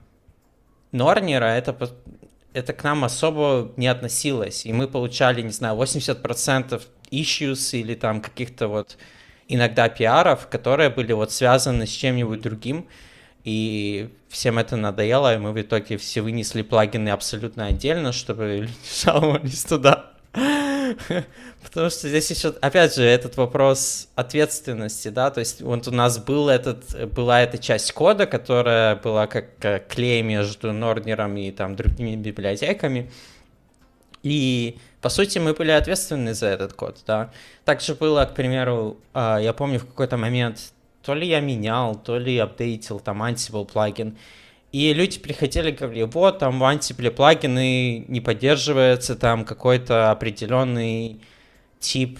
Nornir, это к нам особо не относилось. И мы получали, не знаю, 80% issues или там каких-то вот иногда пиаров, которые были вот связаны с чем-нибудь другим. И всем это надоело, и мы в итоге все вынесли плагины абсолютно отдельно, чтобы люди жаловались туда. Потому что здесь еще, опять же, этот вопрос ответственности, да, то есть вот у нас была эта часть кода, которая была как клей между Норнером и там другими библиотеками, И, по сути, мы были ответственны за этот код, да. Также было, к примеру, я помню в какой-то момент, то ли я менял, то ли апдейтил там Ansible плагин, и люди приходили и говорили, вот, там в Ansible плагины не поддерживается там какой-то определенный тип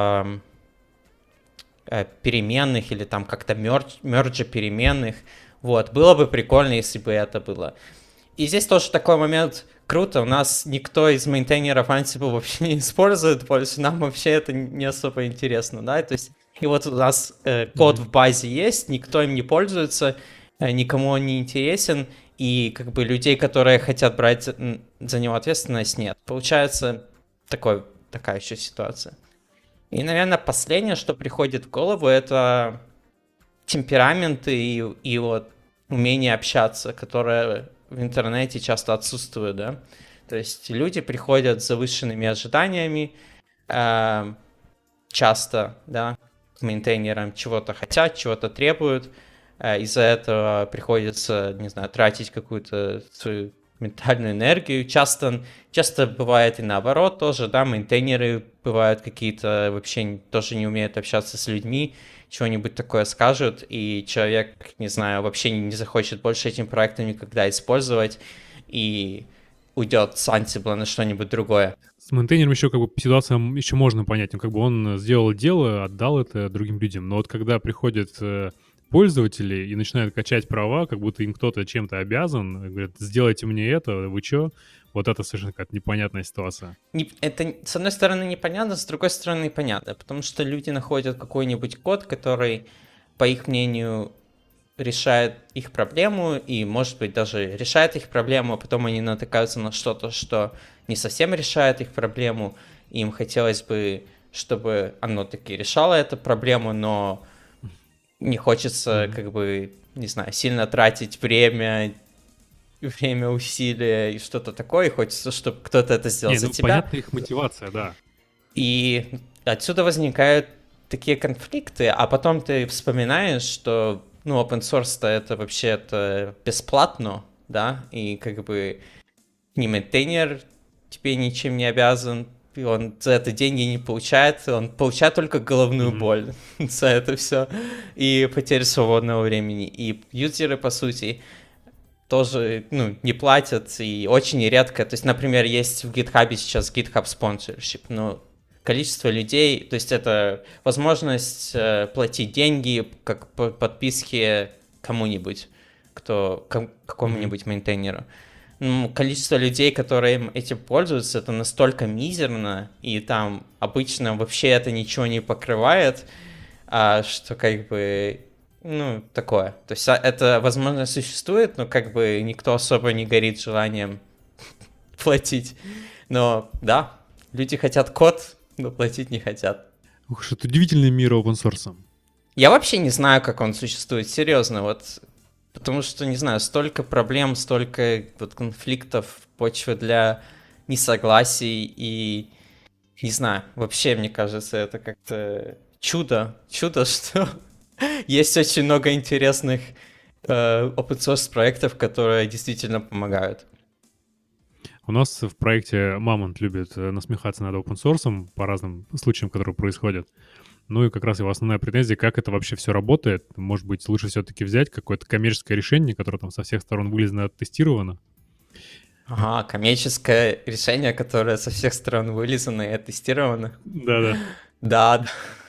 переменных или там как-то мерджа переменных. Вот, было бы прикольно, если бы это было. И здесь тоже такой момент, круто, у нас никто из мейнтейнеров Ansible вообще не использует больше, нам вообще это не особо интересно, да, то есть, и вот у нас код в базе есть, никто им не пользуется, никому он не интересен, и как бы людей, которые хотят брать за него ответственность, нет. Получается такая еще ситуация. И, наверное, последнее, что приходит в голову, это темпераменты и вот умение общаться, которое в интернете часто отсутствует, да. То есть люди приходят с завышенными ожиданиями, часто, да, к мейнтейнерам чего-то хотят, чего-то требуют, из-за этого приходится, не знаю, тратить какую-то свою ментальную энергию. Часто бывает и наоборот тоже, да, мейнтейнеры бывают какие-то вообще тоже не умеют общаться с людьми, чего-нибудь такое скажут, и человек, не знаю, вообще не захочет больше этим проектом никогда использовать и уйдет с Ansible на что-нибудь другое. С мейнтейнером еще как бы ситуация еще можно понять, ну, как бы он сделал дело, отдал это другим людям, но вот когда приходят пользователи и начинают качать права, как будто им кто-то чем-то обязан, говорят, сделайте мне это, вы чё? Вот это совершенно какая-то непонятная ситуация. Это, с одной стороны, непонятно, с другой стороны, понятно, потому что люди находят какой-нибудь код, который, по их мнению, решает их проблему, и, может быть, даже решает их проблему, а потом они натыкаются на что-то, что не совсем решает их проблему, и им хотелось бы, чтобы оно таки решало эту проблему, но не хочется, как бы, не знаю, сильно тратить время, усилия и что-то такое, и хочется, чтобы кто-то это сделал за тебя. Понятна их мотивация, да. И отсюда возникают такие конфликты, а потом ты вспоминаешь, что, ну, open source-то это вообще-то бесплатно, да, и как бы не мейнтейнер тебе ничем не обязан, и он за это деньги не получает, он получает только головную боль за это все, и потерю свободного времени, и юзеры, по сути, тоже, ну, не платят, и очень редко, то есть, например, есть в GitHub сейчас GitHub Sponsorship, но количество людей, то есть это возможность платить деньги как по подписке кому-нибудь, какому-нибудь мейнтейнеру. Количество людей, которые этим пользуются, это настолько мизерно, и там обычно вообще это ничего не покрывает, что как бы, ну, такое. То есть это, возможно, существует, но как бы никто особо не горит желанием платить. Но да, люди хотят код, но платить не хотят. Ух, что удивительный мир open source. Я вообще не знаю, как он существует, серьезно, вот. Потому что, не знаю, столько проблем, столько вот конфликтов, почвы для несогласий и, не знаю, вообще, мне кажется, это как-то чудо, что есть очень много интересных open source проектов, которые действительно помогают. У нас в проекте Мамонт любит насмехаться над open source по разным случаям, которые происходят. Ну и как раз его основная претензия, как это вообще все работает. Может быть, лучше все-таки взять какое-то коммерческое решение, которое там со всех сторон вылезано, оттестировано. Ага, коммерческое решение, которое со всех сторон вылезано и оттестировано. Да-да. Да.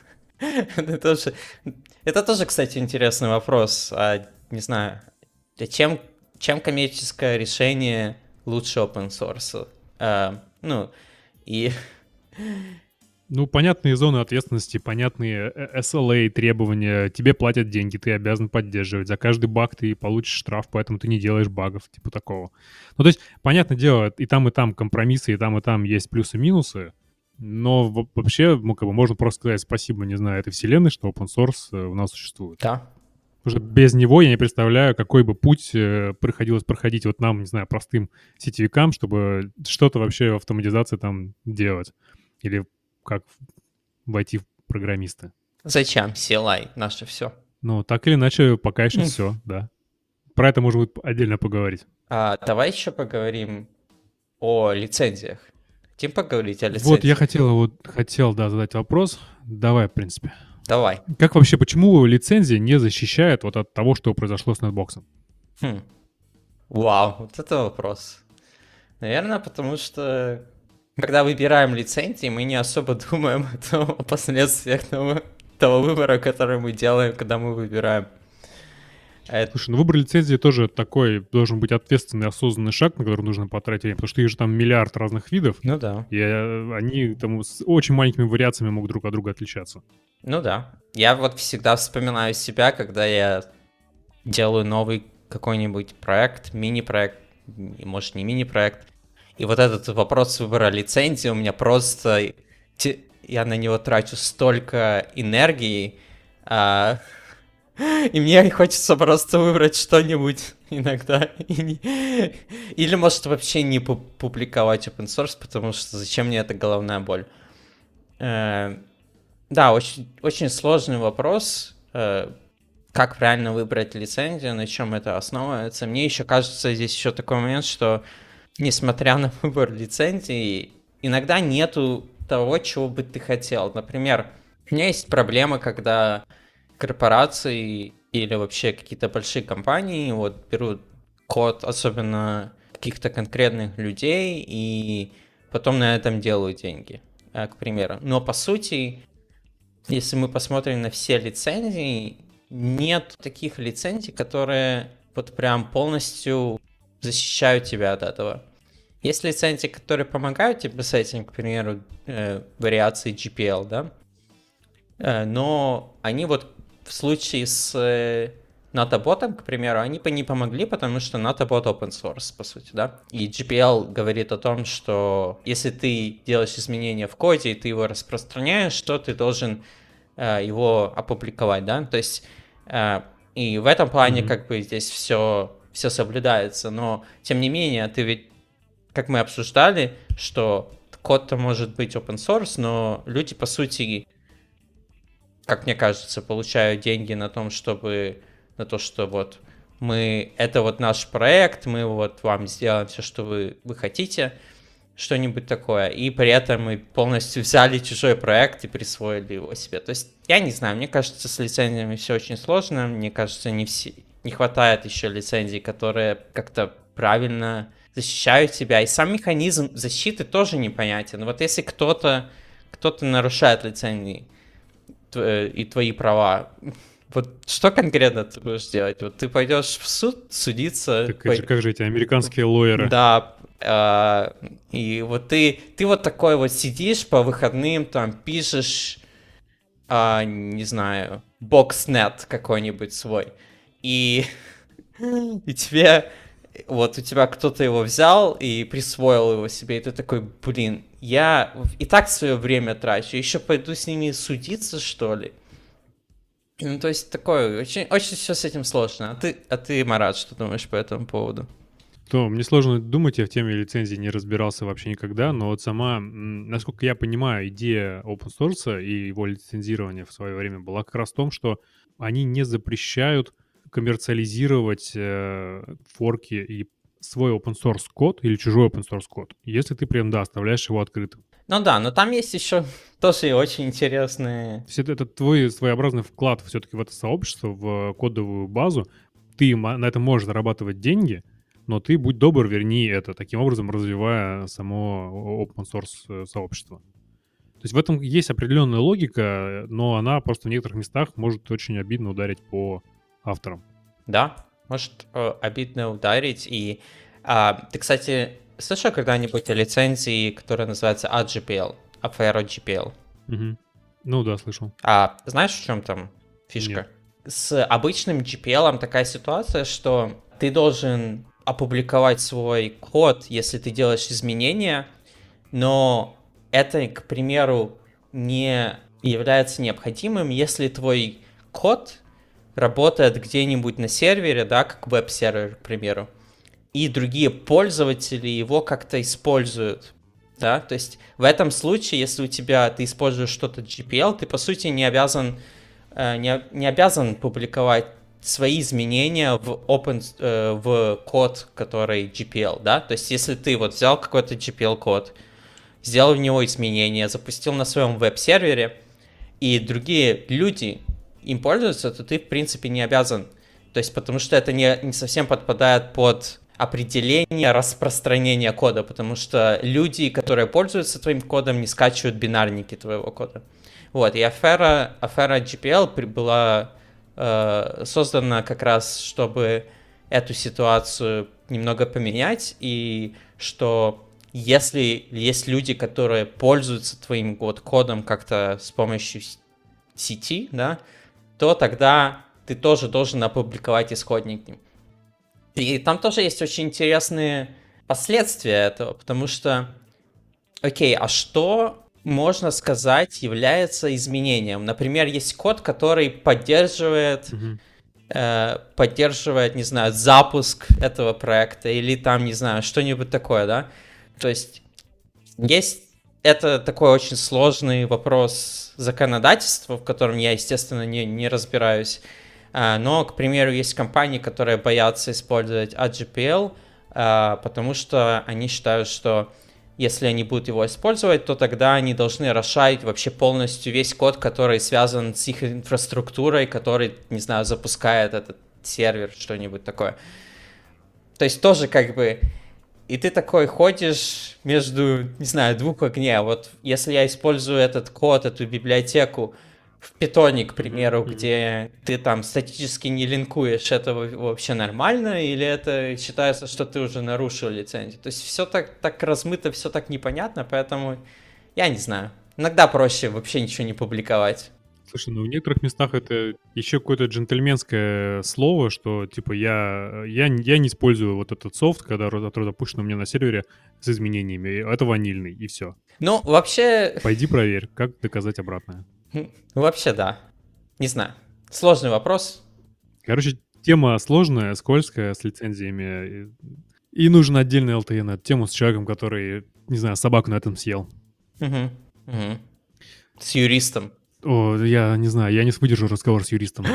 Это тоже, кстати, интересный вопрос. Не знаю, чем коммерческое решение лучше open source? Ну, и... Ну, понятные зоны ответственности, понятные SLA требования. Тебе платят деньги, ты обязан поддерживать. За каждый баг ты получишь штраф, поэтому ты не делаешь багов, типа такого. Ну, то есть, понятное дело, и там компромиссы, и там есть плюсы-минусы. Но вообще, ну, как бы можно просто сказать спасибо, не знаю, этой вселенной, что open source у нас существует. Да. Потому что без него я не представляю, какой бы путь приходилось проходить вот нам, не знаю, простым сетевикам, чтобы что-то вообще в автоматизации там делать. Или как войти в программисты. Зачем? CLI, наше все. Ну, так или иначе, пока еще все, да. Про это можно будет отдельно поговорить. Давай еще поговорим о лицензиях. Хотим поговорить о Вот я лицензии? хотел, да, задать вопрос. Давай, в принципе. Давай. Как вообще, почему лицензия не защищает вот от того, что произошло с нетбоксом? Хм. Вау, вот это вопрос. Наверное, потому что когда выбираем лицензии, мы не особо думаем о последствиях того выбора, который мы делаем, когда мы выбираем. Слушай, ну выбор лицензии тоже такой должен быть ответственный, осознанный шаг, на который нужно потратить время, потому что их же там миллиард разных видов, Ну да. и они там с очень маленькими вариациями могут друг от друга отличаться. Ну да. Я вот всегда вспоминаю себя, когда я делаю новый какой-нибудь проект, мини-проект, может не мини-проект. И вот этот вопрос выбора лицензии у меня просто... Я на него трачу столько энергии, а, и мне хочется просто выбрать что-нибудь иногда. Или может вообще не публиковать open source, потому что зачем мне эта головная боль? Да, очень, очень сложный вопрос. Как правильно выбрать лицензию, на чем это основывается. Мне еще кажется, здесь еще такой момент, что несмотря на выбор лицензии, иногда нету того, чего бы ты хотел. Например, у меня есть проблема, когда корпорации или вообще какие-то большие компании вот берут код, особенно каких-то конкретных людей, и потом на этом делают деньги, к примеру. Но по сути, если мы посмотрим на все лицензии, нет таких лицензий, которые вот прям полностью защищают тебя от этого. Есть лицензии, которые помогают тебе с этим, к примеру, вариации GPL, да? Но они вот в случае с Notabot, к примеру, они бы не помогли, потому что Notabot open source, по сути, да? И GPL говорит о том, что если ты делаешь изменения в коде, и ты его распространяешь, то ты должен его опубликовать, да? То есть и в этом плане как бы здесь все соблюдается, но тем не менее ты ведь, как мы обсуждали, что код-то может быть open source, но люди, по сути, как мне кажется, получают деньги на том, на то, что вот это вот наш проект, мы вот вам сделаем все, что вы хотите, что-нибудь такое, и при этом мы полностью взяли чужой проект и присвоили его себе. То есть, я не знаю, мне кажется, с лицензиями все очень сложно, мне кажется, не хватает еще лицензий, которые как-то правильно защищают тебя, и сам механизм защиты тоже непонятен. Вот если кто-то нарушает лицензии и твои права, вот что конкретно ты будешь делать? Вот ты пойдешь в суд судиться? Так как же эти американские лоеры? Да, и вот ты вот такой вот сидишь по выходным, там пишешь, не знаю, бокснет какой-нибудь свой, и тебе, вот у тебя кто-то его взял и присвоил его себе, и ты такой, блин, я и так свое время трачу, еще пойду с ними судиться, что ли? Ну, то есть такое, очень, очень все с этим сложно. А ты, Марат, что думаешь по этому поводу? То мне сложно думать, я в теме лицензии не разбирался вообще никогда, но вот сама, насколько я понимаю, идея open source и его лицензирования в свое время была как раз в том, что они не запрещают коммерциализировать форки и свой open source код или чужой open source код, если ты при этом, да, оставляешь его открытым. Ну да, но там есть еще тоже очень интересные... То есть это твой своеобразный вклад все-таки в это сообщество, в кодовую базу. Ты на этом можешь зарабатывать деньги, но ты, будь добр, верни это, таким образом развивая само open source сообщество. То есть в этом есть определенная логика, но она просто в некоторых местах может очень обидно ударить по авторам. Да, может обидно ударить. И ты, кстати, слышал когда-нибудь о лицензии, которая называется AGPL, Affero GPL? Угу. Ну да, слышал. А знаешь, в чем там фишка? Нет. С обычным GPL такая ситуация, что ты должен опубликовать свой код, если ты делаешь изменения, но это, к примеру, не является необходимым, если твой код работает где-нибудь на сервере, да, как веб-сервер, к примеру, и другие пользователи его как-то используют, да, то есть в этом случае, если ты используешь что-то GPL, ты по сути не обязан публиковать свои изменения в код, который GPL, да, то есть если ты вот взял какой-то GPL код, сделал в него изменения, запустил на своем веб-сервере, и другие люди им пользуются, то ты, в принципе, не обязан. То есть, потому что это не совсем подпадает под определение распространения кода, потому что люди, которые пользуются твоим кодом, не скачивают бинарники твоего кода. Вот, и афера GPL была создана как раз, чтобы эту ситуацию немного поменять, и что если есть люди, которые пользуются твоим кодом как-то с помощью сети, да, то тогда ты тоже должен опубликовать исходники. И там тоже есть очень интересные последствия этого, потому что, окей, а что, можно сказать, является изменением? Например, есть код, который поддерживает, не знаю, запуск этого проекта или там, не знаю, что-нибудь такое, да? То есть это такой очень сложный вопрос законодательства, в котором я, естественно, не разбираюсь. Но, к примеру, есть компании, которые боятся использовать AGPL, потому что они считают, что если они будут его использовать, то тогда они должны расшарить вообще полностью весь код, который связан с их инфраструктурой, который, не знаю, запускает этот сервер, что-нибудь такое. То есть тоже как бы... И ты такой ходишь между, не знаю, двух огней. Вот если я использую этот код, эту библиотеку в питоне, к примеру, где ты там статически не линкуешь, это вообще нормально, или это считается, что ты уже нарушил лицензию? То есть все так размыто, все так непонятно, поэтому я не знаю. Иногда проще вообще ничего не публиковать. Слушай, ну в некоторых местах это еще какое-то джентльменское слово, что типа я не использую вот этот софт, который запущен у меня на сервере с изменениями. Это ванильный, и все. Ну, вообще... Пойди проверь, как доказать обратное. Вообще, да. Не знаю. Сложный вопрос. Короче, тема сложная, скользкая, с лицензиями. И нужен отдельный LTE на эту тему с человеком, который, не знаю, собаку на этом съел. С юристом. О, я не знаю, я не выдержу разговор с юристом.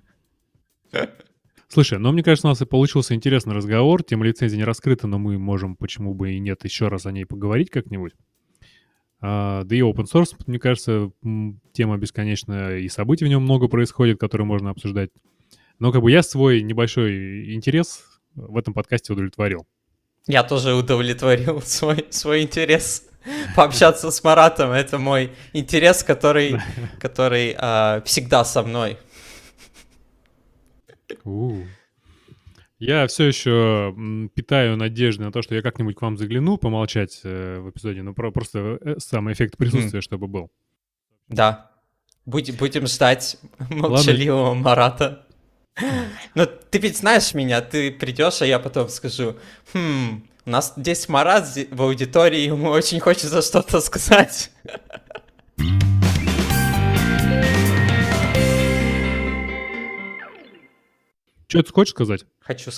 Слушай, ну мне кажется, у нас и получился интересный разговор. Тема лицензии не раскрыта, но мы можем, почему бы и нет, еще раз о ней поговорить как-нибудь. Да и open source, мне кажется, тема бесконечная, и событий в нем много происходит, которые можно обсуждать. Но как бы я свой небольшой интерес в этом подкасте удовлетворил. Я тоже удовлетворил свой интерес. Пообщаться с Маратом — это мой интерес, который всегда со мной. Я все еще питаю надежды на то, что я как-нибудь к вам загляну, помолчать в эпизоде, но просто сам эффект присутствия, чтобы был. Да. Будем ждать молчаливого Марата. Но ты ведь знаешь меня, ты придешь, а я потом скажу: у нас здесь Марат в аудитории, ему очень хочется что-то сказать. Что ты хочешь сказать? Хочу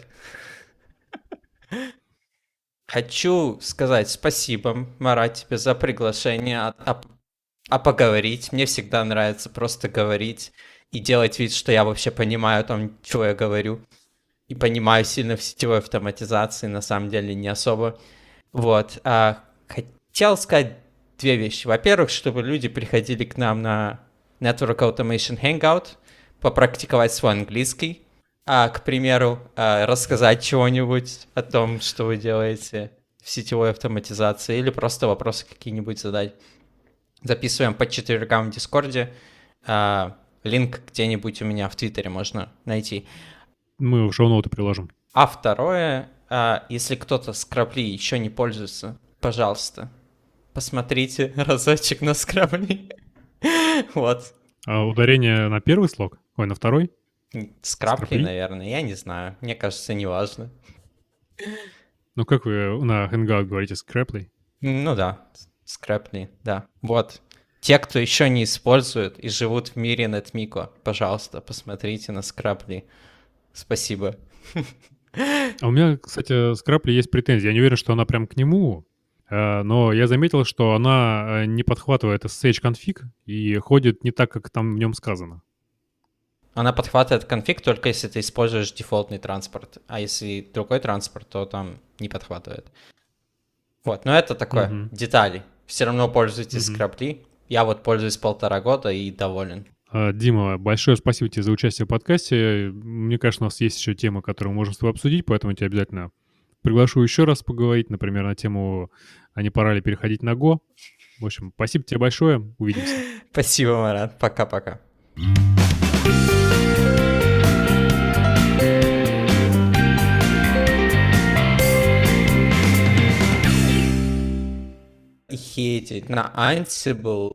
сказать спасибо, Марат, тебе за приглашение, поговорить. Мне всегда нравится просто говорить и делать вид, что я вообще понимаю о том, что я говорю. И понимаю сильно в сетевой автоматизации, на самом деле не особо. Вот. Хотел сказать две вещи. Во-первых, чтобы люди приходили к нам на Network Automation Hangout, попрактиковать свой английский. К примеру, рассказать чего-нибудь о том, что вы делаете в сетевой автоматизации, или просто вопросы какие-нибудь задать. Записываем по четвергам в Дискорде. Линк где-нибудь у меня в Твиттере можно найти. Мы в шоу-ноуты приложим. А второе, если кто-то с Scraply еще не пользуется, пожалуйста, посмотрите разочек на Scraply. Вот. А ударение на первый слог? Ой, на второй? Scraply, наверное, я не знаю. Мне кажется, не важно. Ну, как вы на Hangout говорите, Scraply? Ну да, Scraply, да. Вот. Те, кто еще не использует и живут в мире NetMiko, пожалуйста, посмотрите на Scraply. Спасибо. А у меня, кстати, с Scraply есть претензия. Я не уверен, что она прям к нему, но я заметил, что она не подхватывает SSH-конфиг и ходит не так, как там в нем сказано. Она подхватывает конфиг только если ты используешь дефолтный транспорт, а если другой транспорт, то там не подхватывает. Вот, но это такое, детали. все равно пользуйтесь Scraply. Я вот пользуюсь 1,5 года и доволен. Дима, большое спасибо тебе за участие в подкасте. Мне кажется, у нас есть еще тема, которую мы можем с тобой обсудить, поэтому я тебя обязательно приглашу еще раз поговорить, например, на тему «А не пора ли переходить на Go?». В общем, спасибо тебе большое. Увидимся. Спасибо, Марат. Пока-пока. Хейтить на Ansible